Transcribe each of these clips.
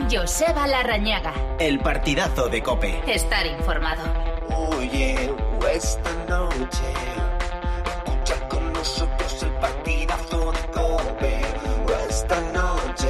Joseba Larrañaga. El partidazo de COPE. Estar informado. Oye, esta noche escucha con nosotros el partidazo de COPE. Esta noche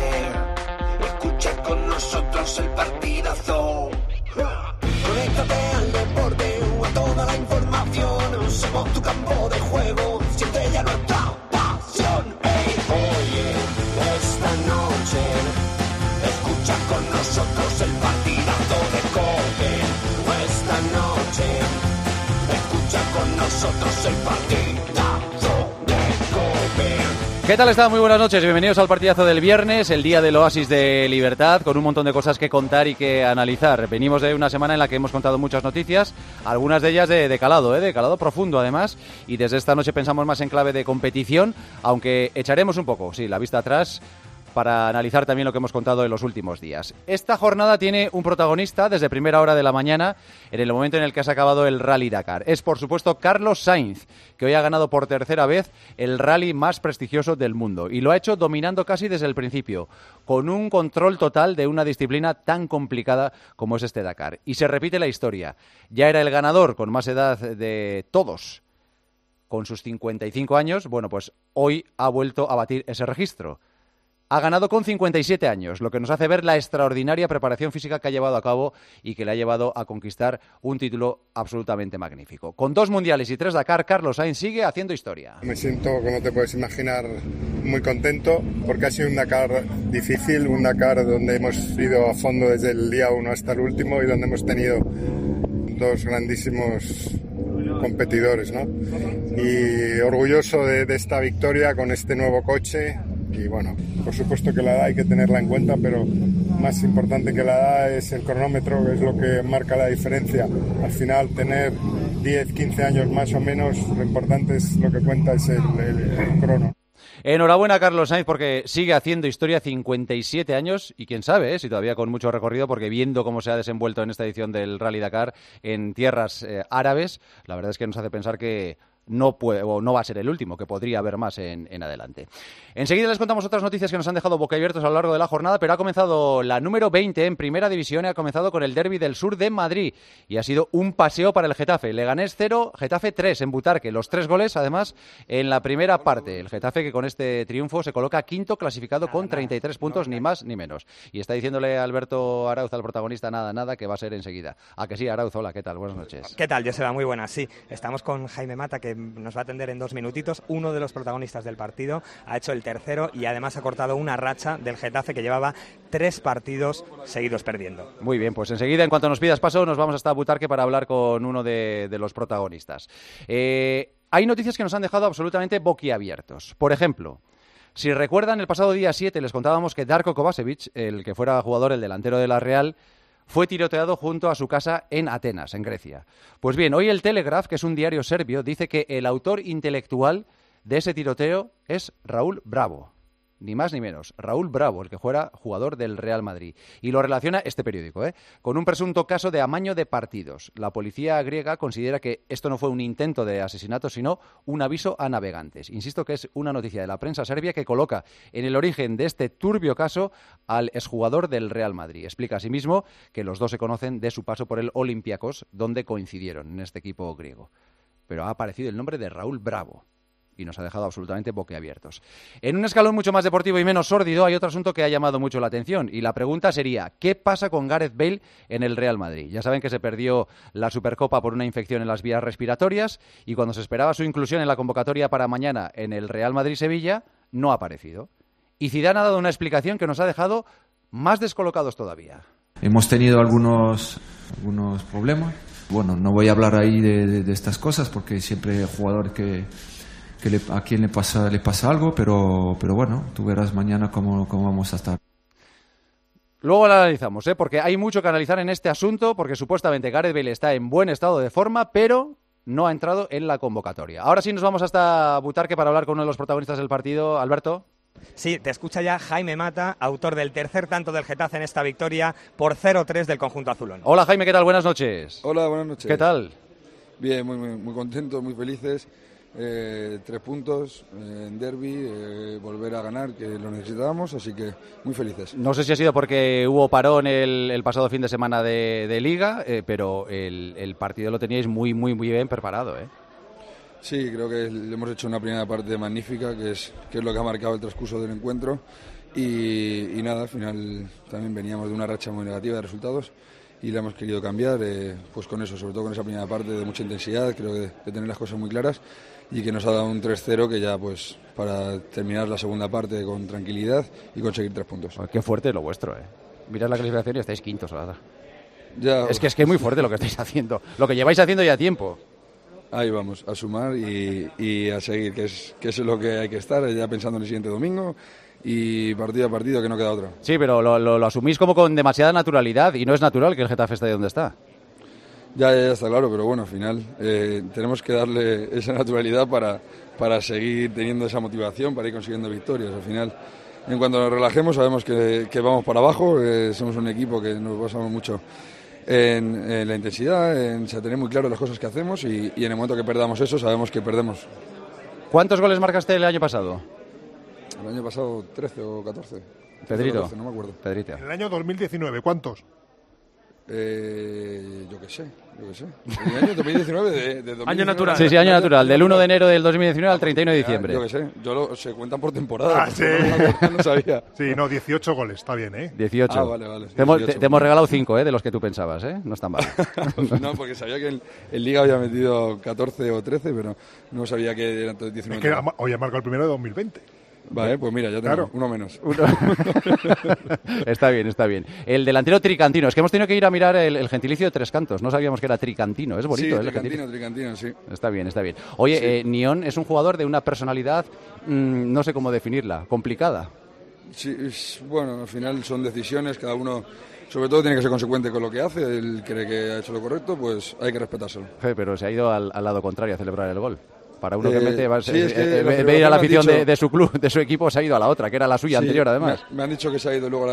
escucha con nosotros el partidazo. Conéctate al deporte o a toda la información. Somos tu campo de juego, siente ya nuestra pasión. Hey, oye, esta noche escucha con nosotros el partidazo de COPE. Esta noche escucha con nosotros el partidazo de COPE. ¿Qué tal están? Muy buenas noches, bienvenidos al partidazo del viernes, el día del oasis de libertad, con un montón de cosas que contar y que analizar. Venimos de una semana en la que hemos contado muchas noticias, algunas de ellas de calado, de calado profundo además, y desde esta noche pensamos más en clave de competición, aunque echaremos un poco, sí, la vista atrás, para analizar también lo que hemos contado en los últimos días. Esta jornada tiene un protagonista desde primera hora de la mañana, en el momento en el que se ha acabado el Rally Dakar. Es, por supuesto, Carlos Sainz, que hoy ha ganado por tercera vez el rally más prestigioso del mundo. Y lo ha hecho dominando casi desde el principio, con un control total de una disciplina tan complicada como es este Dakar. Y se repite la historia. Ya era el ganador con más edad de todos, con sus 55 años. Bueno, pues hoy ha vuelto a batir ese registro. Ha ganado con 57 años, lo que nos hace ver la extraordinaria preparación física que ha llevado a cabo y que le ha llevado a conquistar un título absolutamente magnífico. Con 2 mundiales y 3 Dakar, Carlos Sainz sigue haciendo historia. Me siento, como te puedes imaginar, muy contento porque ha sido un Dakar difícil, un Dakar donde hemos ido a fondo desde el día 1 hasta el último y donde hemos tenido 2 grandísimos competidores, ¿no? Y orgulloso de esta victoria con este nuevo coche. Y bueno, por supuesto que la edad hay que tenerla en cuenta, pero más importante que la edad es el cronómetro, que es lo que marca la diferencia. Al final, tener 10, 15 años más o menos, lo importante es lo que cuenta es el crono. Enhorabuena, Carlos Sainz, porque sigue haciendo historia, 57 años, y quién sabe, si todavía con mucho recorrido, porque viendo cómo se ha desenvuelto en esta edición del Rally Dakar en tierras árabes, la verdad es que nos hace pensar que no puede, o no va a ser el último, que podría haber más en adelante. Enseguida les contamos otras noticias que nos han dejado boquiabiertos a lo largo de la jornada, pero ha comenzado la número 20 en Primera División y ha comenzado con el Derbi del Sur de Madrid y ha sido un paseo para el Getafe. Leganés 0, Getafe 3 en Butarque, los 3 goles además en la primera parte. El Getafe, que con este triunfo se coloca quinto clasificado con 33 puntos, ni más ni menos. Y está diciéndole a Alberto Arauz, al protagonista, nada, que va a ser enseguida. ¿A que sí, Arauz? Hola, ¿qué tal? Buenas noches. ¿Qué tal, Joseba? Muy buenas, sí. Estamos con Jaime Mata, que nos va a atender en 2 minutitos. Uno de los protagonistas del partido ha hecho el tercero y además ha cortado una racha del Getafe que llevaba 3 partidos seguidos perdiendo. Muy bien, pues enseguida, en cuanto nos pidas paso, nos vamos hasta Butarque para hablar con uno de los protagonistas. Hay noticias que nos han dejado absolutamente boquiabiertos. Por ejemplo, si recuerdan, el pasado día 7 les contábamos que Darko Kovačević, el que fuera jugador, el delantero de la Real, fue tiroteado junto a su casa en Atenas, en Grecia. Pues bien, hoy el Telegraph, que es un diario serbio, dice que el autor intelectual de ese tiroteo es Raúl Bravo. Ni más ni menos, Raúl Bravo, el que fuera jugador del Real Madrid. Y lo relaciona este periódico, con un presunto caso de amaño de partidos. La policía griega considera que esto no fue un intento de asesinato, sino un aviso a navegantes. Insisto que es una noticia de la prensa serbia que coloca en el origen de este turbio caso al exjugador del Real Madrid. Explica asimismo que los dos se conocen de su paso por el Olympiacos, donde coincidieron en este equipo griego. Pero ha aparecido el nombre de Raúl Bravo y nos ha dejado absolutamente boquiabiertos. En un escalón mucho más deportivo y menos sórdido hay otro asunto que ha llamado mucho la atención y la pregunta sería, ¿qué pasa con Gareth Bale en el Real Madrid? Ya saben que se perdió la Supercopa por una infección en las vías respiratorias y cuando se esperaba su inclusión en la convocatoria para mañana en el Real Madrid-Sevilla, no ha aparecido. Y Zidane ha dado una explicación que nos ha dejado más descolocados todavía. Hemos tenido algunos problemas. Bueno, no voy a hablar ahí de estas cosas porque siempre hay jugadores a quien le pasa algo, pero bueno, tú verás mañana cómo vamos a estar. Luego lo analizamos, porque hay mucho que analizar en este asunto, porque supuestamente Gareth Bale está en buen estado de forma, pero no ha entrado en la convocatoria. Ahora sí nos vamos hasta Butarque para hablar con uno de los protagonistas del partido. Alberto. Sí, te escucha ya Jaime Mata, autor del tercer tanto del Getafe en esta victoria por 0-3 del conjunto azulón. Hola Jaime, ¿qué tal? Buenas noches. Hola, buenas noches. ¿Qué tal? Bien, muy contentos, muy felices 3 puntos en derbi, volver a ganar, que lo necesitábamos, así que muy felices. No sé si ha sido porque hubo parón el pasado fin de semana de Liga, pero el partido lo teníais muy bien preparado, ¿eh? Sí, creo que hemos hecho una primera parte magnífica, que es lo que ha marcado el transcurso del encuentro, y nada, al final también veníamos de una racha muy negativa de resultados y la hemos querido cambiar, pues con eso, sobre todo con esa primera parte de mucha intensidad, creo que de tener las cosas muy claras, y que nos ha dado un 3-0 que ya pues para terminar la segunda parte con tranquilidad y conseguir 3 puntos. Qué fuerte es lo vuestro, ¿eh? Mirad la clasificación y estáis quintos, ¿verdad? Ya, es que es muy fuerte lo que estáis haciendo, lo que lleváis haciendo ya tiempo. Ahí vamos, a sumar y a seguir, que es lo que hay que estar, ya pensando en el siguiente domingo y partido a partido, que no queda otra. Sí, pero lo asumís como con demasiada naturalidad y no es natural que el Getafe esté donde está. Ya está claro, pero bueno, al final tenemos que darle esa naturalidad para seguir teniendo esa motivación, para ir consiguiendo victorias. Al final, en cuanto nos relajemos, sabemos que vamos para abajo, somos un equipo que nos basamos mucho en la intensidad, en tener muy claro las cosas que hacemos y en el momento que perdamos eso, sabemos que perdemos. ¿Cuántos goles marcaste el año pasado? El año pasado 13 o 14. Pedrito, 14, no me acuerdo. Pedrito. En el año 2019, ¿cuántos? Yo qué sé. El año 2019 de 2019. Año natural. Sí, año natural. Del 1 de enero del 2019 al 31 de diciembre. Yo qué sé. Se cuentan por temporada. Sí. No sabía. Sí, 18 goles, está bien, ¿eh? 18. Vale. Te hemos regalado 5, de los que tú pensabas, ¿eh? No están mal. No, porque sabía que en Liga había metido 14 o 13, pero no sabía que eran 19. Es que hoy ha marcado el primero de 2020. Vale, pues mira, ya tengo uno menos. Está bien. El delantero tricantino. Es que hemos tenido que ir a mirar el gentilicio de Tres Cantos. No sabíamos que era tricantino. Es bonito, sí, ¿eh? Tricantino, sí. Está bien. Oye, sí. Nión es un jugador de una personalidad, no sé cómo definirla, complicada. Sí, bueno, al final son decisiones, cada uno sobre todo tiene que ser consecuente con lo que hace. Él cree que ha hecho lo correcto, pues hay que respetárselo. Pero se ha ido al lado contrario a celebrar el gol. Para uno que mete, ve ir a la afición de su club, de su equipo, se ha ido a la otra, que era la suya anterior, además. Me han dicho que se ha ido luego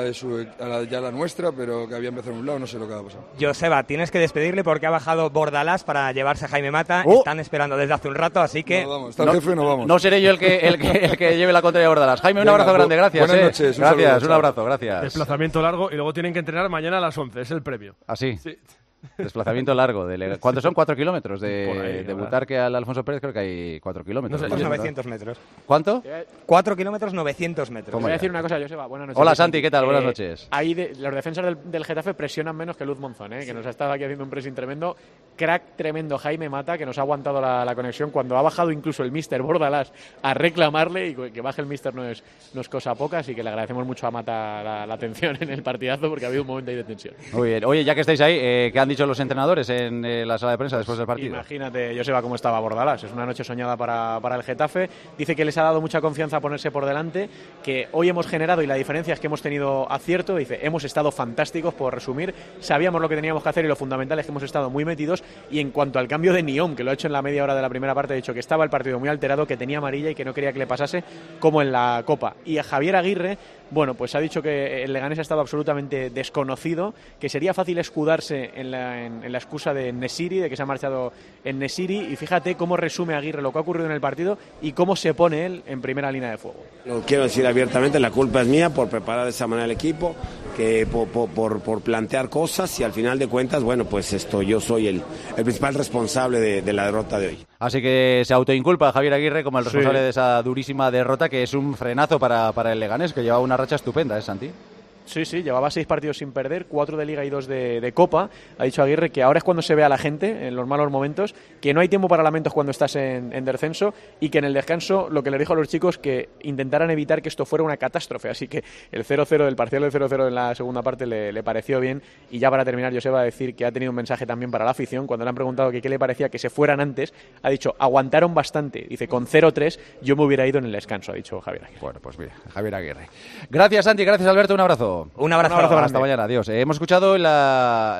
a la nuestra, pero que había empezado en un lado, no sé lo que ha pasado. Joseba, tienes que despedirle porque ha bajado Bordalás para llevarse a Jaime Mata. Están esperando desde hace un rato, así que... No vamos, está el jefe, no vamos. No seré yo el que lleve la contraria a Bordalás. Jaime, un abrazo grande, gracias. Buenas noches. Gracias, un abrazo, gracias. Desplazamiento largo y luego tienen que entrenar mañana a las 11, es el premio. ¿Ah, sí? Sí. Desplazamiento largo. ¿Cuántos son? 4 kilómetros. De Butarque al Alfonso Pérez creo que hay 4 kilómetros. No sé, 900 metros. ¿Cuánto? 4 kilómetros, 900 metros. Voy a decir una cosa, Joseba. Buenas noches. Hola, Santi, ¿qué tal? Buenas noches. Ahí los defensas del Getafe presionan menos que Luz Monzón, que nos ha estado aquí haciendo un pressing tremendo. Crack tremendo Jaime Mata, que nos ha aguantado la conexión cuando ha bajado incluso el míster Bordalás a reclamarle, y que baje el míster no es cosa poca, así que le agradecemos mucho a Mata la atención en el partidazo porque ha habido un momento ahí de tensión. Muy bien. Oye, ya que estáis ahí, ¿qué han dicho los entrenadores en la sala de prensa después del partido? Imagínate, Joseba, cómo estaba Bordalás. Es una noche soñada para el Getafe. Dice que les ha dado mucha confianza a ponerse por delante, que hoy hemos generado, y la diferencia es que hemos tenido acierto. Dice, hemos estado fantásticos, por resumir. Sabíamos lo que teníamos que hacer y lo fundamental es que hemos estado muy metidos. Y en cuanto al cambio de Nión, que lo ha hecho en la media hora de la primera parte, ha dicho que estaba el partido muy alterado, que tenía amarilla y que no quería que le pasase como en la Copa. Y a Javier Aguirre, bueno, pues ha dicho que el Leganés ha estado absolutamente desconocido, que sería fácil escudarse en la excusa de Nesiri, de que se ha marchado en Nesiri, y fíjate cómo resume Aguirre lo que ha ocurrido en el partido y cómo se pone él en primera línea de fuego. Lo quiero decir abiertamente, la culpa es mía por preparar de esa manera el equipo, que por plantear cosas, y al final de cuentas, bueno, pues yo soy el principal responsable de la derrota de hoy. Así que se autoinculpa a Javier Aguirre como el responsable de esa durísima derrota, que es un frenazo para el Leganés, que lleva una racha estupenda, Santi? Sí, llevaba 6 partidos sin perder, 4 de Liga y 2 de Copa. Ha dicho Aguirre que ahora es cuando se ve a la gente, en los malos momentos, que no hay tiempo para lamentos cuando estás en descenso, y que en el descanso lo que le dijo a los chicos, que intentaran evitar que esto fuera una catástrofe. Así que el 0-0, el parcial del 0-0 en la segunda parte le pareció bien. Y ya para terminar, Joseba, a decir que ha tenido un mensaje también para la afición. Cuando le han preguntado que qué le parecía que se fueran antes, ha dicho, aguantaron bastante. Dice, con 0-3 yo me hubiera ido en el descanso, ha dicho Javier Aguirre. Bueno, pues bien, Javier Aguirre. Gracias, Santi, gracias, Alberto, un abrazo. Un abrazo hasta mañana, adiós. Hemos escuchado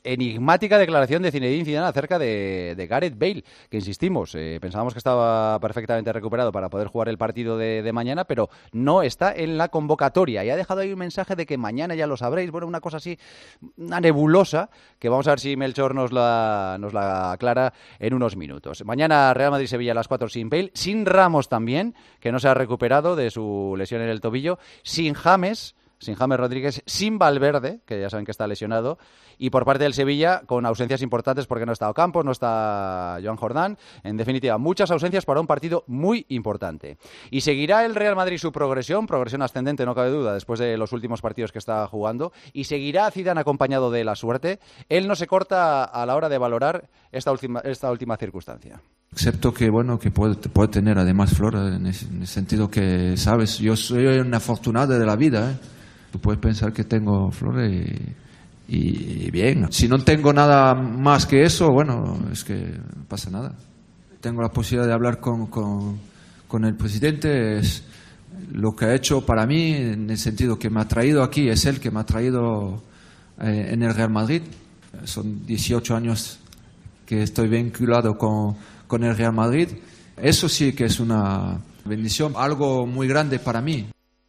enigmática declaración de Zinedine Zidane acerca de Gareth Bale, que insistimos, pensábamos que estaba perfectamente recuperado para poder jugar el partido de mañana, pero no está en la convocatoria y ha dejado ahí un mensaje de que mañana ya lo sabréis, bueno, una cosa así, una nebulosa, que vamos a ver si Melchor nos la aclara en unos minutos. Mañana Real Madrid-Sevilla a las 4 sin Bale, sin Ramos también, que no se ha recuperado de su lesión en el tobillo, sin James Rodríguez, sin Valverde, que ya saben que está lesionado, y por parte del Sevilla con ausencias importantes porque no está Ocampos, no está Joan Jordán. En definitiva, muchas ausencias para un partido muy importante. Y seguirá el Real Madrid su progresión ascendente, no cabe duda, después de los últimos partidos que está jugando, y seguirá Zidane acompañado de la suerte. Él no se corta a la hora de valorar esta última circunstancia. Excepto que, bueno, que puede tener además Flora, en el sentido que, sabes, yo soy una afortunada de la vida, ¿eh? Tú puedes pensar que tengo flores y bien. Si no tengo nada más que eso, bueno, es que no pasa nada. Tengo la posibilidad de hablar con el presidente. Es lo que ha hecho para mí, en el sentido que me ha traído aquí, es él que me ha traído en el Real Madrid. Son 18 años que estoy vinculado con el Real Madrid. Eso sí que es una bendición, algo muy grande para mí.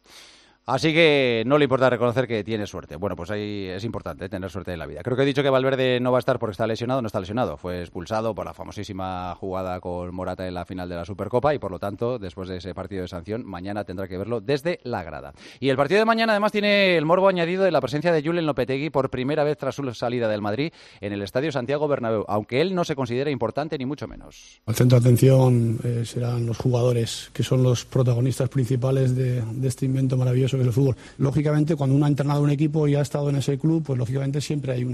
Así que no le importa reconocer que tiene suerte. Bueno, pues ahí es importante tener suerte en la vida. Creo que he dicho que Valverde no va a estar porque está lesionado. No está lesionado. Fue expulsado por la famosísima jugada con Morata en la final de la Supercopa y, por lo tanto, después de ese partido de sanción, mañana tendrá que verlo desde la grada. Y el partido de mañana, además, tiene el morbo añadido de la presencia de Julen Lopetegui por primera vez tras su salida del Madrid en el Estadio Santiago Bernabéu, aunque él no se considera importante ni mucho menos. El centro de atención serán los jugadores, que son los protagonistas principales de este invento maravilloso que es el fútbol. Lógicamente, cuando uno ha entrenado un equipo y ha estado en ese club, pues lógicamente siempre hay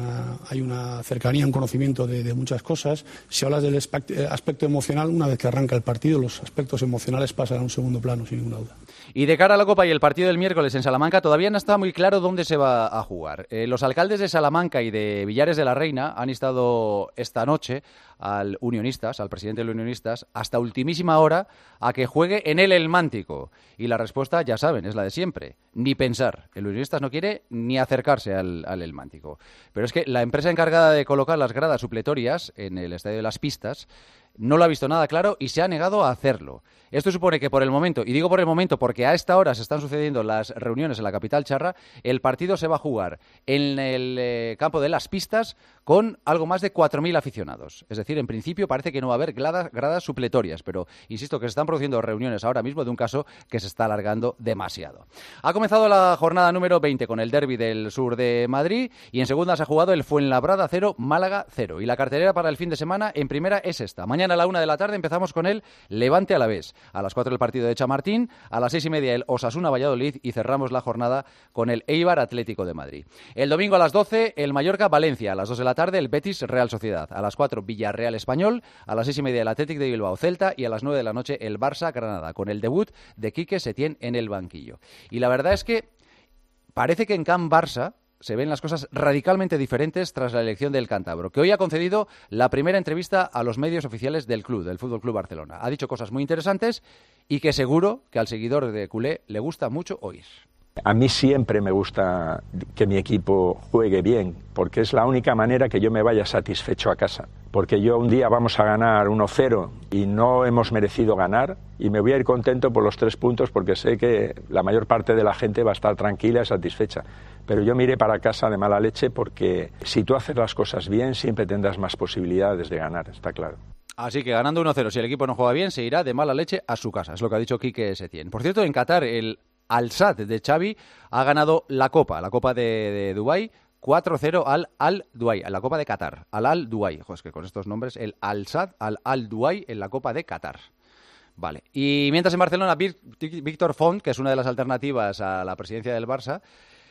una cercanía, un conocimiento de muchas cosas. Si hablas del aspecto emocional, una vez que arranca el partido, los aspectos emocionales pasan a un segundo plano, sin ninguna duda. Y de cara a la Copa y el partido del miércoles en Salamanca, todavía no está muy claro dónde se va a jugar. Los alcaldes de Salamanca y de Villares de la Reina han instado esta noche al presidente del Unionistas, hasta ultimísima hora, a que juegue en el Elmántico. Y la respuesta, ya saben, es la de siempre. Ni pensar. El Unionistas no quiere ni acercarse al Elmántico. Pero es que la empresa encargada de colocar las gradas supletorias en el Estadio de las Pistas no lo ha visto nada claro y se ha negado a hacerlo. Esto supone que por el momento, y digo por el momento porque a esta hora se están sucediendo las reuniones en la capital charra, el partido se va a jugar en el campo de las Pistas con algo más de 4.000 aficionados. Es decir, en principio parece que no va a haber gradas supletorias, pero insisto que se están produciendo reuniones ahora mismo de un caso que se está alargando demasiado. Ha comenzado la jornada número 20 con el derbi del sur de Madrid y en segunda se ha jugado el Fuenlabrada 0, Málaga 0. Y la cartelera para el fin de semana en primera es esta. Mañana a la 1 de la tarde empezamos con el Levante Alavés. A las 4 el partido de Chamartín, a las 6:30 el Osasuna Valladolid y cerramos la jornada con el Eibar Atlético de Madrid. El domingo a las 12 el Mallorca Valencia, a las 2 de la tarde el Betis Real Sociedad, a las 4 Villarreal Español, a las 6:30 el Athletic de Bilbao Celta y a las 9 de la noche el Barça Granada, con el debut de Quique Setién en el banquillo. Y la verdad es que parece que en Camp Barça se ven las cosas radicalmente diferentes tras la elección del cántabro, que hoy ha concedido la primera entrevista a los medios oficiales del club, del Fútbol Club Barcelona. Ha dicho cosas muy interesantes y que seguro que al seguidor de culé le gusta mucho oír. A mí siempre me gusta que mi equipo juegue bien, porque es la única manera que yo me vaya satisfecho a casa. Porque yo un día vamos a ganar 1-0 y no hemos merecido ganar, y me voy a ir contento por los 3 puntos porque sé que la mayor parte de la gente va a estar tranquila y satisfecha. Pero yo me iré para casa de mala leche porque si tú haces las cosas bien siempre tendrás más posibilidades de ganar, está claro. Así que ganando 1-0, si el equipo no juega bien, se irá de mala leche a su casa, es lo que ha dicho Quique Setién. Por cierto, en Qatar el Al-Sadd de Xavi ha ganado la Copa de Dubái, 4-0 al Al-Duai, en la Copa de Qatar, al Al-Duai. Joder, es que con estos nombres, el Al-Sadd al Al-Duai en la Copa de Qatar. Vale. Y mientras en Barcelona, Víctor Font, que es una de las alternativas a la presidencia del Barça,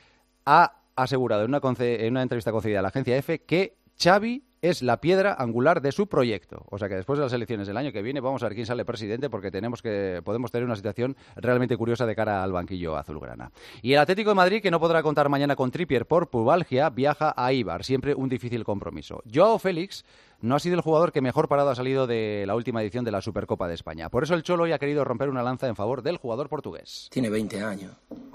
ha asegurado en una entrevista concedida a la agencia EFE que Xavi es la piedra angular de su proyecto. O sea que después de las elecciones del año que viene vamos a ver quién sale presidente porque podemos tener una situación realmente curiosa de cara al banquillo azulgrana. Y el Atlético de Madrid, que no podrá contar mañana con Trippier por pubalgia, viaja a Eibar, siempre un difícil compromiso. Joao Félix no ha sido el jugador que mejor parado ha salido de la última edición de la Supercopa de España. Por eso el Cholo hoy ha querido romper una lanza en favor del jugador portugués. Tiene 20 años.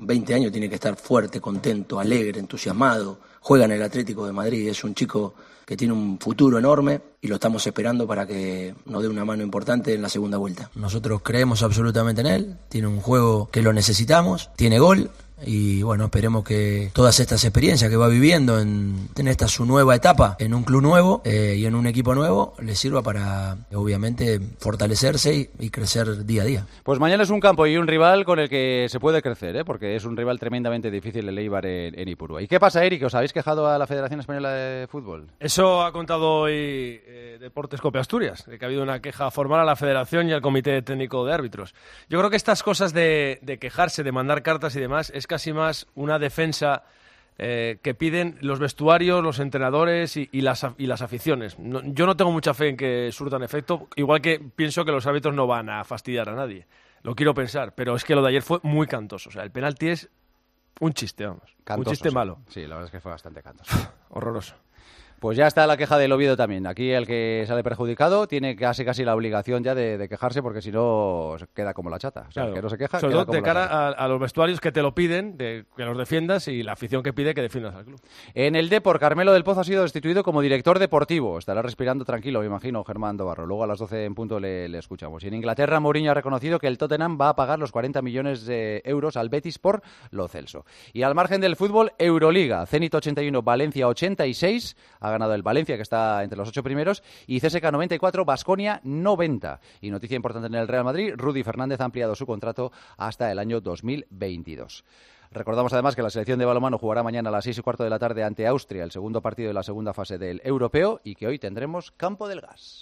20 años tiene que estar fuerte, contento, alegre, entusiasmado. Juega en el Atlético de Madrid, es un chico que tiene un futuro enorme y lo estamos esperando para que nos dé una mano importante en la segunda vuelta. Nosotros creemos absolutamente en él, tiene un juego que lo necesitamos, tiene gol. Y bueno, esperemos que todas estas experiencias que va viviendo en esta su nueva etapa, en un club nuevo y en un equipo nuevo, le sirva para, obviamente, fortalecerse y crecer día a día. Pues mañana es un campo y un rival con el que se puede crecer, porque es un rival tremendamente difícil el Eibar en Ipurúa. ¿Y qué pasa, Eric? ¿Os habéis quejado a la Federación Española de Fútbol? Eso ha contado hoy Deportes Cope Asturias, de que ha habido una queja formal a la Federación y al Comité Técnico de Árbitros. Yo creo que estas cosas de quejarse, de mandar cartas y demás, es casi más una defensa que piden los vestuarios, los entrenadores y las aficiones. Yo no tengo mucha fe en que surtan efecto, igual que pienso que los árbitros no van a fastidiar a nadie. Lo quiero pensar, pero es que lo de ayer fue muy cantoso. O sea, el penalti es un chiste, vamos. Cantoso, un chiste malo. Sí, la verdad es que fue bastante cantoso. Horroroso. Pues ya está la queja del Oviedo también. Aquí el que sale perjudicado tiene casi la obligación ya de quejarse, porque si no queda como la chata. O sea, claro. El que no se queja, sobre queda todo como de la cara chata. a los vestuarios que te lo piden, que los defiendas, y la afición que pide que defiendas al club. En el Depor, Carmelo del Pozo ha sido destituido como director deportivo. Estará respirando tranquilo, me imagino, Germán Dobarro. Luego a las 12 en punto le escuchamos. Y en Inglaterra, Mourinho ha reconocido que el Tottenham va a pagar los 40 millones de euros al Betis por Lo Celso. Y al margen del fútbol, Euroliga. Zenit 81, Valencia 86. Ha ganado el Valencia, que está entre los 8 primeros. Y CSKA 94, Baskonia 90. Y noticia importante en el Real Madrid, Rudy Fernández ha ampliado su contrato hasta el año 2022. Recordamos además que la selección de balonmano jugará mañana a las 6:15 de la tarde ante Austria, el segundo partido de la segunda fase del Europeo, y que hoy tendremos Campo del Gas.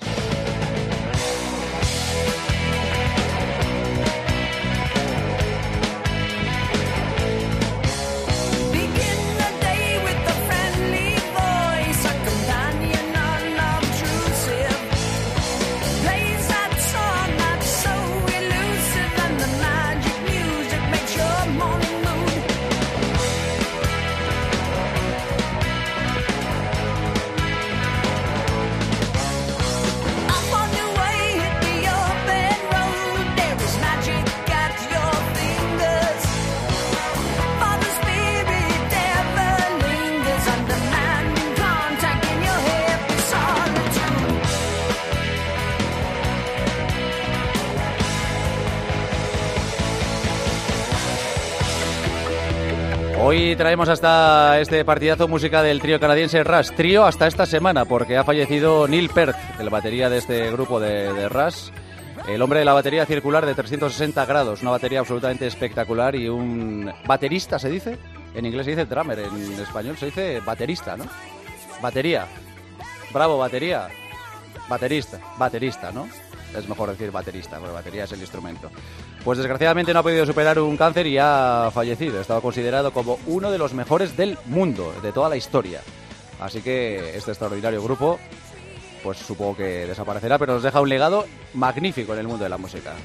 Hoy traemos hasta este partidazo música del trío canadiense Rush. Trío hasta esta semana, porque ha fallecido Neil Peart, el batería de este grupo de Rush. El hombre de la batería circular de 360 grados, una batería absolutamente espectacular, y un baterista, ¿se dice? En inglés se dice drummer, en español se dice baterista, ¿no? Batería. Bravo, batería. Baterista, ¿no? Es mejor decir baterista, porque batería es el instrumento. Pues desgraciadamente no ha podido superar un cáncer y ha fallecido. Estaba considerado como uno de los mejores del mundo, de toda la historia. Así que este extraordinario grupo, pues supongo que desaparecerá, pero nos deja un legado magnífico en el mundo de la música.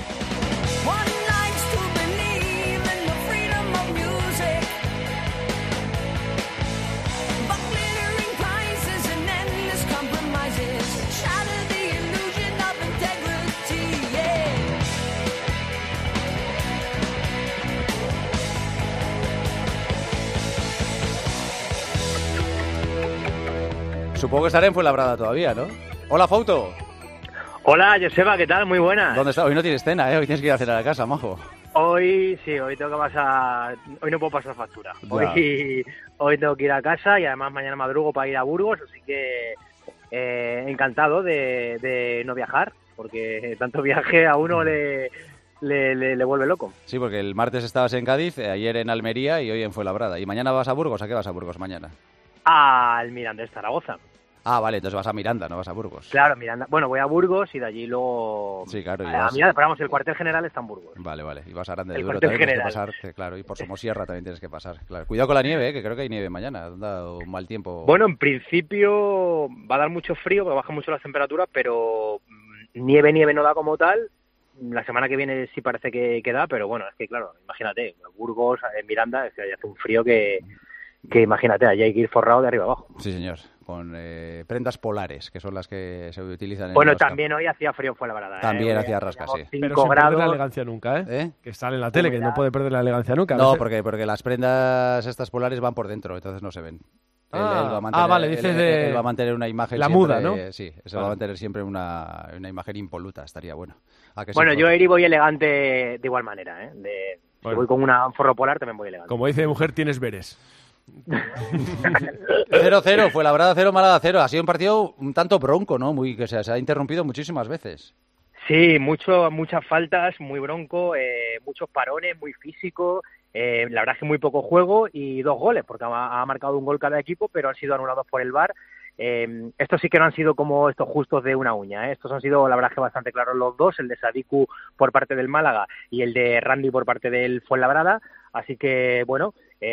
Supongo que estaré en Fuenlabrada todavía, ¿no? Hola, Fauto. Hola, Joseba, ¿qué tal? Muy buenas. ¿Dónde estás? Hoy no tienes cena, ¿eh? Hoy tienes que ir a cenar a casa, majo. Hoy sí, hoy tengo que pasar... Hoy no puedo pasar factura. Hoy tengo que ir a casa y además mañana madrugo para ir a Burgos, así que encantado de no viajar, porque tanto viaje a uno le vuelve loco. Sí, porque el martes estabas en Cádiz, ayer en Almería y hoy en Fuenlabrada. ¿Y mañana vas a Burgos? ¿A qué vas a Burgos mañana? Al Miranda de Zaragoza. Ah, vale, entonces vas a Miranda, no vas a Burgos. Claro, Miranda. Bueno, voy a Burgos y de allí luego... Sí, claro. A Miranda, pero vamos, el cuartel general está en Burgos. Vale. Y vas a Aranda de El Duero, cuartel también tienes que general. pasar, claro, y por Somosierra también tienes que pasar, claro. Cuidado con la nieve, que creo que hay nieve mañana, ha dado un mal tiempo. Bueno, en principio va a dar mucho frío, porque bajan mucho las temperaturas, pero nieve no da como tal. La semana que viene sí parece que da, pero bueno, es que claro, imagínate, Burgos, Miranda, es que hace un frío que imagínate, allí hay que ir forrado de arriba abajo. Sí, señor. prendas polares, que son las que se utilizan en Bueno, los también hoy hacía frío en Fuenlabrada. También hacía rasca, sí. 5 Pero sin grados. perder la elegancia nunca, ¿eh? Que sale en la tele, que no puede perder la elegancia nunca. No, porque las prendas estas polares van por dentro, entonces no se ven. Él va a mantener, vale, dices él va a mantener una imagen la siempre, muda, ¿no? Sí, se va a mantener siempre una imagen impoluta, estaría bueno. Bueno, yo Eri voy elegante de igual manera, ¿eh? Si voy con un forro polar también voy elegante. Como dice mi mujer, tienes veres. 0-0, Fuenlabrada 0, Málaga 0. Ha sido un partido un tanto bronco, ¿no? Que se ha interrumpido muchísimas veces. Sí, muchas faltas, muy bronco, muchos parones, muy físico. La verdad es que muy poco juego y 2 goles, porque ha marcado un gol cada equipo, pero han sido anulados por el VAR. Estos sí que no han sido como estos justos de una uña, ¿eh? Estos han sido, la verdad, que bastante claros los dos, el de Sadiku por parte del Málaga y el de Randy por parte del Fuenlabrada. Así que, bueno,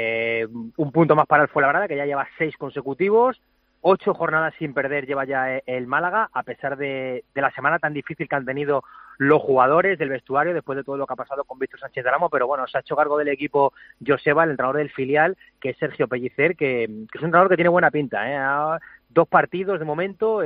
un punto más para el Fuenlabrada, que ya lleva 6 consecutivos. 8 jornadas sin perder lleva ya el Málaga, a pesar de la semana tan difícil que han tenido los jugadores del vestuario, después de todo lo que ha pasado con Víctor Sánchez de Ramos, pero bueno, se ha hecho cargo del equipo Joseba, el entrenador del filial, que es Sergio Pellicer, que es un entrenador que tiene buena pinta, ¿eh? 2 partidos de momento,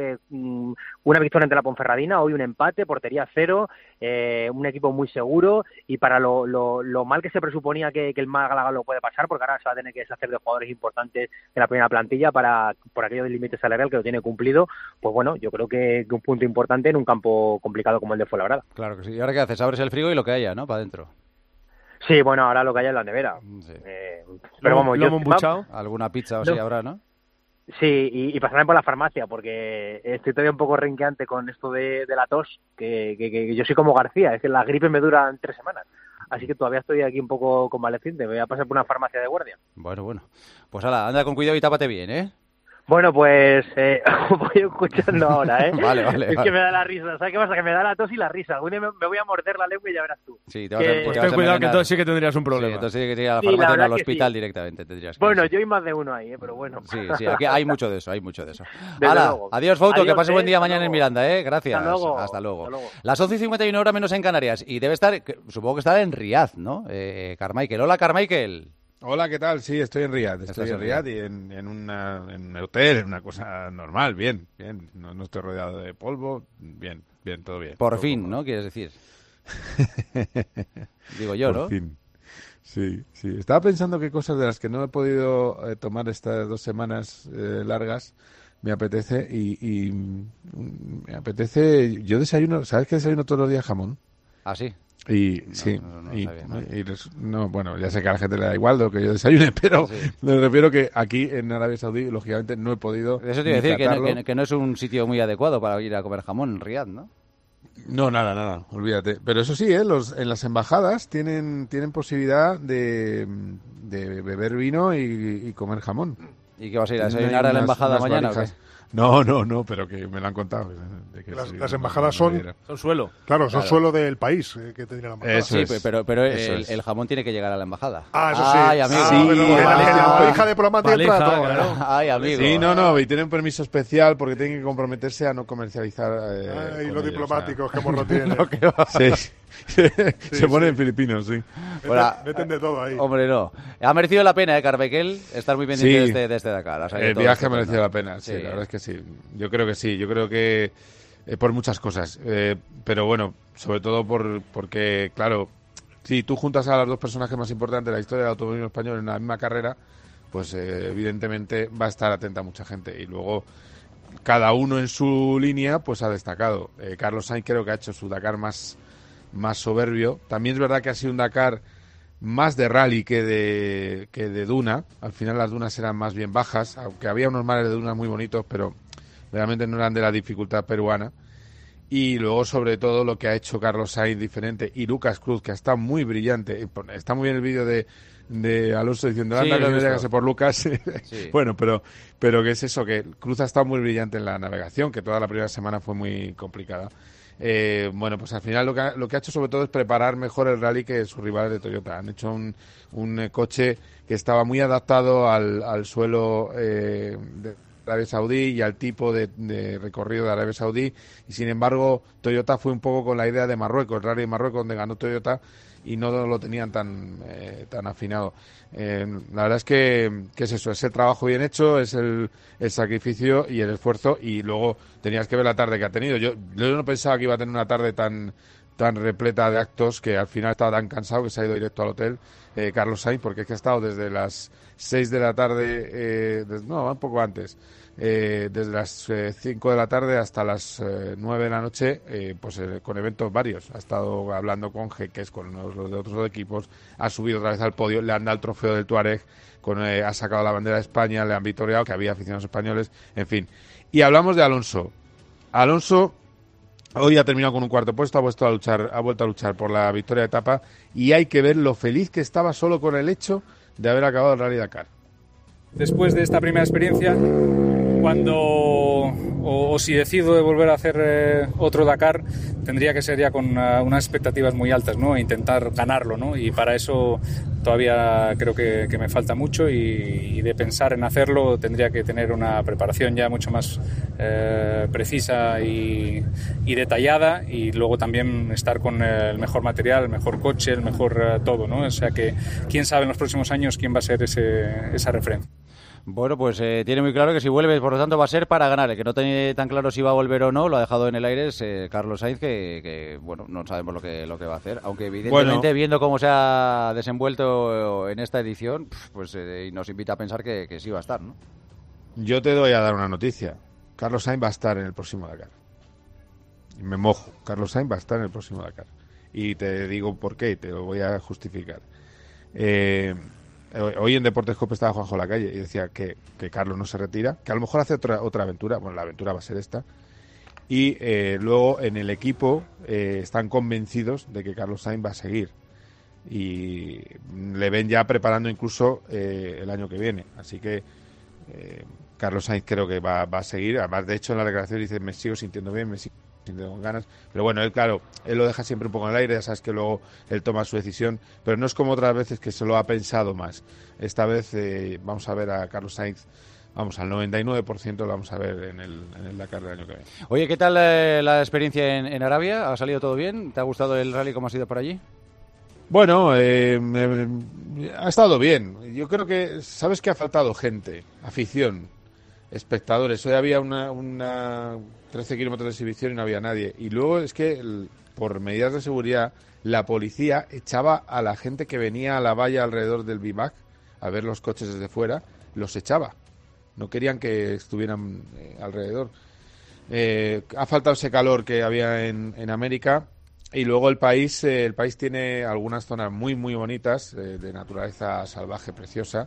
una victoria ante la Ponferradina, hoy un empate, portería 0, un equipo muy seguro, y para lo mal que se presuponía que el Málaga lo puede pasar, porque ahora se va a tener que deshacer de jugadores importantes de la primera plantilla por aquello del límite salarial que lo tiene cumplido, pues bueno, yo creo que un punto importante en un campo complicado como el de Fuenlabrada. Claro que sí. ¿Y ahora qué haces? Abres el frigo y lo que haya, ¿no? Para adentro. Sí, bueno, ahora lo que haya es la nevera. Sí. Pero vamos, ¿Lomo embuchado? Alguna pizza o sí habrá, ¿no? Sí, y pasarme por la farmacia, porque estoy todavía un poco renqueante con esto de la tos, que yo soy como García, es que la gripe me dura 3 semanas. Así que todavía estoy aquí un poco convaleciente, me voy a pasar por una farmacia de guardia. Bueno. Pues anda con cuidado y tápate bien, ¿eh? Bueno, pues voy escuchando ahora, ¿eh? Vale. Que me da la risa. ¿Sabes qué pasa? Que me da la tos y la risa. Algún día me voy a morder la lengua y ya verás tú. Sí, pues ten cuidado, que entonces sí que tendrías un problema. Sí, entonces sí que ir a la farmacia o al hospital directamente. Bueno, yo hay más de uno ahí, pero bueno. Sí, aquí hay mucho de eso, Desde ¡Hala! luego. Adiós, Fouto, que pase buen día mañana luego. en Miranda, ¿eh? Gracias. Hasta luego. Las 11:51 horas menos en Canarias. Y debe estar, supongo que estará en Riad, ¿no? Carmichael. Hola, Carmichael. Hola, ¿qué tal? Sí, estoy en Riad. Estoy en Riad y en un hotel, en una cosa normal, bien. No estoy rodeado de polvo, bien, todo bien. Por todo fin, cómodo. ¿no? Quieres decir. Digo yo, ¿no? Por fin. Sí. Estaba pensando qué cosas de las que no he podido tomar estas 2 semanas largas me apetece y me apetece. Yo desayuno, ¿sabes qué desayuno todos los días? Jamón. ¿Ah, sí? Y no, sí, no sabía, no, bueno, ya sé que a la gente le da igual lo que yo desayune, pero me refiero que aquí en Arabia Saudí, lógicamente, no he podido. Eso te iba a decir, que no es un sitio muy adecuado para ir a comer jamón en Riad, ¿no? No, nada, olvídate. Pero eso sí, en las embajadas tienen posibilidad de beber vino y comer jamón. ¿Y qué vas a ir a desayunar a la embajada mañana o qué? No, pero que me lo han contado. Las embajadas son suelo. Claro, son suelo del país que tendría la embajada. Sí, pero el jamón tiene que llegar a la embajada. Ah, eso sí. Ay, amigo. Sí, la valija diplomática entra todo. Claro. Ay, amigo. Sí, no, y tienen un permiso especial porque tienen que comprometerse a no comercializar. Ay, los diplomáticos, qué morro tienen. Sí. Se ponen filipinos, sí. Meten de todo ahí. Hombre, no. Ha merecido la pena, Carmichael, estar muy pendiente desde Dakar. O sea, el viaje ha merecido la pena, sí, la verdad es que sí. Yo creo que sí, por muchas cosas. Pero bueno, sobre todo porque, claro, si tú juntas a los 2 personajes más importantes de la historia del automovilismo español en la misma carrera, pues evidentemente va a estar atenta mucha gente. Y luego, cada uno en su línea, pues ha destacado. Carlos Sainz creo que ha hecho su Dakar más soberbio. También es verdad que ha sido un Dakar más de rally que de duna. Al final las dunas eran más bien bajas, aunque había unos mares de dunas muy bonitos, pero realmente no eran de la dificultad peruana. Y luego, sobre todo, lo que ha hecho Carlos Sainz diferente y Lucas Cruz, que está muy brillante. Está muy bien el vídeo de Alonso diciendo, anda, que no llegase por Lucas. Sí. Bueno, pero que es eso, que Cruz ha estado muy brillante en la navegación, que toda la primera semana fue muy complicada. Bueno, pues al final lo que ha hecho sobre todo es preparar mejor el rally que sus rivales de Toyota. Han hecho un coche que estaba muy adaptado al suelo de Arabia Saudí y al tipo de recorrido de Arabia Saudí, y sin embargo Toyota fue un poco con la idea de Marruecos, el Rally de Marruecos, donde ganó Toyota, y no lo tenían tan afinado. La verdad es que es eso, es el trabajo bien hecho, es el sacrificio y el esfuerzo, y luego tenías que ver la tarde que ha tenido. Yo no pensaba que iba a tener una tarde tan repleta de actos, que al final estaba tan cansado que se ha ido directo al hotel Carlos Sainz, porque es que ha estado desde las 6 de la tarde, un poco antes, desde las 5 de la tarde hasta las 9 de la noche, con eventos varios. Ha estado hablando con jeques, con los de otros equipos, ha subido otra vez al podio, le han dado el trofeo del Tuareg, ha sacado la bandera de España, le han victoriado, que había aficionados españoles, en fin. Y hablamos de Alonso. Alonso hoy ha terminado con un cuarto puesto, ha vuelto a luchar por la victoria de etapa, y hay que ver lo feliz que estaba solo con el hecho de haber acabado el Rally Dakar. Después de esta primera experiencia, si decido de volver a hacer otro Dakar, tendría que ser ya con unas expectativas muy altas, ¿no? E intentar ganarlo, ¿no? Y para eso todavía creo que me falta mucho, y de pensar en hacerlo tendría que tener una preparación ya mucho más precisa y detallada, y luego también estar con el mejor material, el mejor coche, el mejor todo, ¿no? O sea que quién sabe en los próximos años quién va a ser esa referencia. Bueno, pues tiene muy claro que si vuelve, por lo tanto, va a ser para ganar. El que no tiene tan claro si va a volver o no, lo ha dejado en el aire, es Carlos Sainz, que bueno, no sabemos lo que va a hacer. Aunque evidentemente, viendo cómo se ha desenvuelto en esta edición, pues nos invita a pensar que sí va a estar, ¿no? Yo te doy a dar una noticia. Carlos Sainz va a estar en el próximo Dakar. Y me mojo. Carlos Sainz va a estar en el próximo Dakar. Y te digo por qué, te lo voy a justificar. Hoy en Deportes Cope estaba Juanjo Lacalle y decía que Carlos no se retira, que a lo mejor hace otra aventura. Bueno, la aventura va a ser esta. Y luego en el equipo están convencidos de que Carlos Sainz va a seguir. Y le ven ya preparando incluso el año que viene. Así que Carlos Sainz creo que va a seguir. Además, de hecho, en la declaración dice: me sigo sintiendo bien, me sigo sintiendo con ganas. Pero bueno, él lo deja siempre un poco en el aire. Ya sabes que luego él toma su decisión, pero no es como otras veces que se lo ha pensado más. Esta vez vamos a ver a Carlos Sainz, al 99% lo vamos a ver en el Dakar del año que viene. Oye, ¿qué tal la experiencia en Arabia? ¿Ha salido todo bien? ¿Te ha gustado el rally como ha sido por allí? Bueno, ha estado bien. Yo creo que, ¿sabes qué ha faltado? Gente, afición, espectadores. Hoy había una 13 kilómetros de exhibición y no había nadie. Y luego es que, por medidas de seguridad, la policía echaba a la gente que venía a la valla alrededor del BIMAC a ver los coches desde fuera, los echaba. No querían que estuvieran alrededor. Ha faltado ese calor que había en América. Y luego el país tiene algunas zonas muy, muy bonitas, de naturaleza salvaje, preciosa.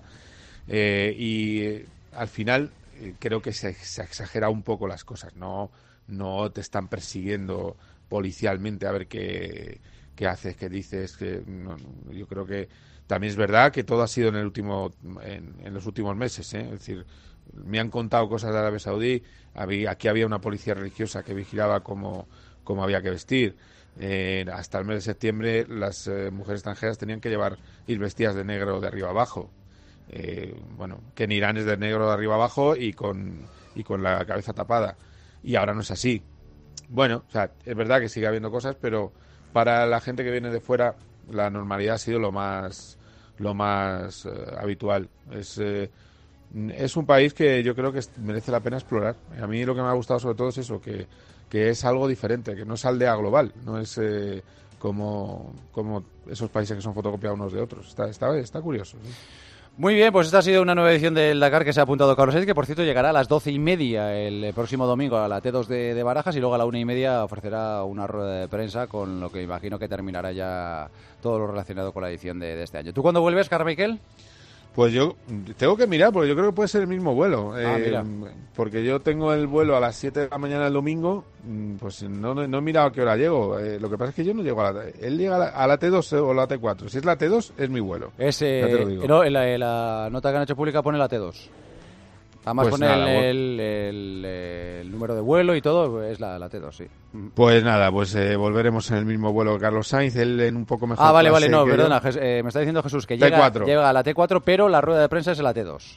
Y al final creo que se exagera un poco las cosas. No te están persiguiendo policialmente a ver qué haces, qué dices. Yo creo que también es verdad que todo ha sido en los últimos meses. Es decir, me han contado cosas de Arabia Saudí. Aquí había una policía religiosa que vigilaba cómo había que vestir. Hasta el mes de septiembre las mujeres extranjeras tenían que ir vestidas de negro de arriba abajo. Que en Irán es de negro de arriba abajo y con la cabeza tapada. Y ahora no es así. Bueno, o sea, es verdad que sigue habiendo cosas, pero para la gente que viene de fuera la normalidad ha sido lo más habitual. Es un país que yo creo que merece la pena explorar. A mí lo que me ha gustado sobre todo es eso, que es algo diferente, que no es aldea global, no es como esos países que son fotocopiados unos de otros. Está curioso, ¿sí? Muy bien, pues esta ha sido una nueva edición del Dakar que se ha apuntado Carlos Sainz, que por cierto llegará a las 12:30 el próximo domingo a la T2 de Barajas, y luego a la 1:30 ofrecerá una rueda de prensa, con lo que imagino que terminará ya todo lo relacionado con la edición de este año. ¿Tú cuándo vuelves, Carmichael? Pues yo tengo que mirar, porque yo creo que puede ser el mismo vuelo. Mira. Porque yo tengo el vuelo a las 7 de la mañana el domingo, pues no he mirado a qué hora llego. Lo que pasa es que yo no llego él llega a la T2 o la T4. Si es la T2, es mi vuelo. Ya te lo digo. No, en la nota que han hecho pública pone la T2. Además pues pone el número de vuelo y todo, es la T2, sí. Pues nada, volveremos en el mismo vuelo que Carlos Sainz, él en un poco mejor. Vale, no, perdona, me está diciendo Jesús que llega a la T4, pero la rueda de prensa es en la T2.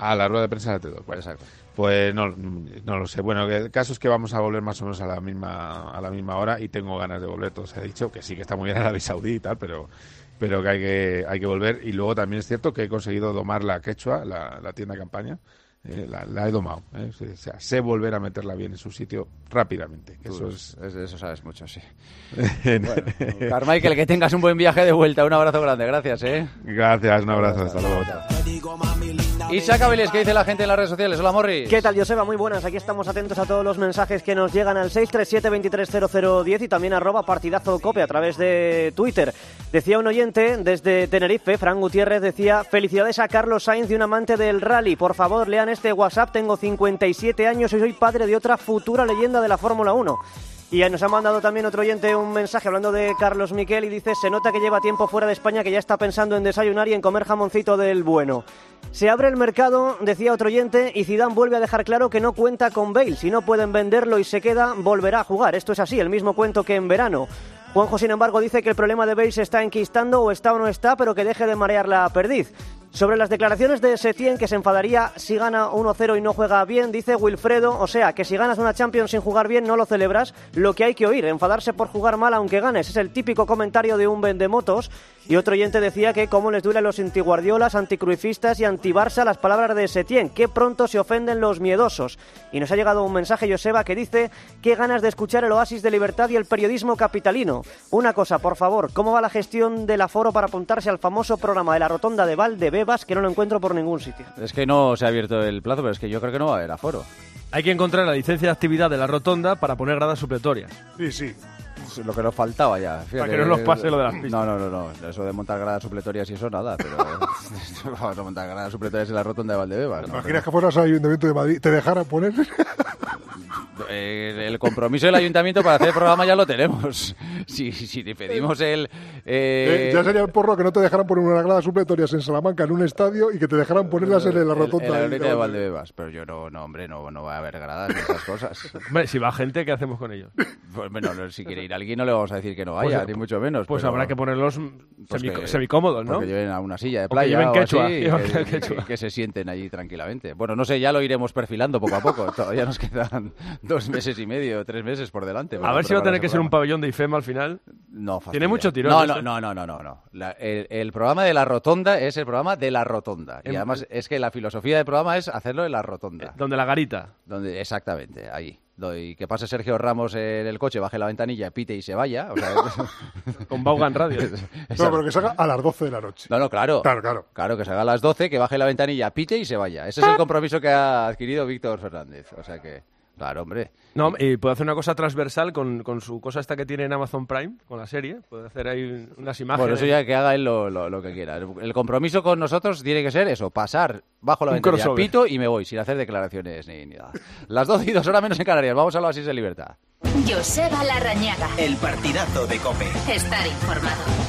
A la rueda de prensa de T2. Exacto. Pues no lo sé. Bueno, el caso es que vamos a volver más o menos a la misma hora y tengo ganas de volver. Todo se ha dicho que sí que está muy bien Arabia Saudí y tal, pero que hay que volver. Y luego también es cierto que he conseguido domar la quechua, la tienda de campaña. La he domado, o sea, sé volver a meterla bien en su sitio rápidamente. Eso sabes mucho, sí. Bueno, Carmichael, que tengas un buen viaje de vuelta. Un abrazo grande, gracias. Gracias, un abrazo, hasta luego. Isaac Avilés, ¿qué dice la gente en las redes sociales? Hola, Morris. ¿Qué tal, Joseba? Muy buenas. Aquí estamos atentos a todos los mensajes que nos llegan al 637-230010 y también @partidazocope a través de Twitter. Decía un oyente desde Tenerife, Fran Gutiérrez, decía: felicidades a Carlos Sainz de un amante del rally. Por favor, lean este WhatsApp. Tengo 57 años y soy padre de otra futura leyenda de la Fórmula 1. Y nos ha mandado también otro oyente un mensaje hablando de Carlos Miquel y dice: se nota que lleva tiempo fuera de España, que ya está pensando en desayunar y en comer jamoncito del bueno. Se abre el mercado, decía otro oyente, y Zidane vuelve a dejar claro que no cuenta con Bale. Si no pueden venderlo y se queda, volverá a jugar. Esto es así, el mismo cuento que en verano. Juanjo, sin embargo, dice que el problema de Bale se está enquistando, o está o no está, pero que deje de marear la perdiz. Sobre las declaraciones de Setién, que se enfadaría si gana 1-0 y no juega bien, dice Wilfredo: o sea, que si ganas una Champions sin jugar bien no lo celebras. Lo que hay que oír, enfadarse por jugar mal aunque ganes, es el típico comentario de un vendemotos. Y otro oyente decía que cómo les duele a los antiguardiolas, anticruifistas y anti-Barça las palabras de Setién, que pronto se ofenden los miedosos. Y nos ha llegado un mensaje, Joseba, que dice: qué ganas de escuchar el oasis de libertad y el periodismo capitalino. Una cosa, por favor, ¿cómo va la gestión del aforo para apuntarse al famoso programa de la Rotonda de Valdebebas, que no lo encuentro por ningún sitio? Es que no se ha abierto el plazo, pero es que yo creo que no va a haber aforo. Hay que encontrar la licencia de actividad de la Rotonda para poner gradas supletorias. Sí. Lo que nos faltaba ya. Fíjate, para que no nos pase lo de las pistas. No. Eso de montar gradas supletorias y eso nada, pero vamos a montar gradas supletorias en la Rotonda de Valdebebas. ¿Te imaginas que fueras al Ayuntamiento de Madrid, te dejaran poner? El compromiso del Ayuntamiento para hacer el programa ya lo tenemos. Si te pedimos el... ya sería el porro que no te dejaran poner unas gradas supletorias en Salamanca en un estadio y que te dejaran ponerlas en la Rotonda de Valdebebas. Pero yo no va a haber gradas ni esas cosas. Hombre, si va gente, ¿qué hacemos con ellos? Pues bueno, si quiere ir alguien no le vamos a decir que no vaya, ni mucho menos. Pues habrá que ponerlos semicómodos, ¿no? Que lleven a una silla de playa lleven quechua, que se sienten allí tranquilamente. Bueno, no sé, ya lo iremos perfilando poco a poco. Todavía nos quedan 2 meses y medio, 3 meses por delante. A ver si va a tener que ser un pabellón de IFEMA al final. No, fastidia. Tiene mucho tirón. No. El programa de la Rotonda es el programa de la Rotonda. Y además es que la filosofía del programa es hacerlo en la Rotonda. Donde la garita. Exactamente, ahí. Y que pase Sergio Ramos en el coche, baje la ventanilla, pite y se vaya. O sea, con Vaughan Radio. No, pero que salga a las 12 de la noche. No, claro. Claro, que salga a las 12, que baje la ventanilla, pite y se vaya. Ese es el compromiso que ha adquirido Víctor Fernández. O sea que... Claro, hombre. No, y puede hacer una cosa transversal con su cosa esta que tiene en Amazon Prime, con la serie. Puede hacer ahí unas imágenes. Bueno, eso ya que haga él lo que quiera. El compromiso con nosotros tiene que ser eso, pasar bajo la ventanilla, pito y me voy, sin hacer declaraciones ni nada. Las 12 y 2 horas menos en Canarias. Vamos al oasis de libertad. Joseba Larrañaga. El partidazo de COPE. Estar informado.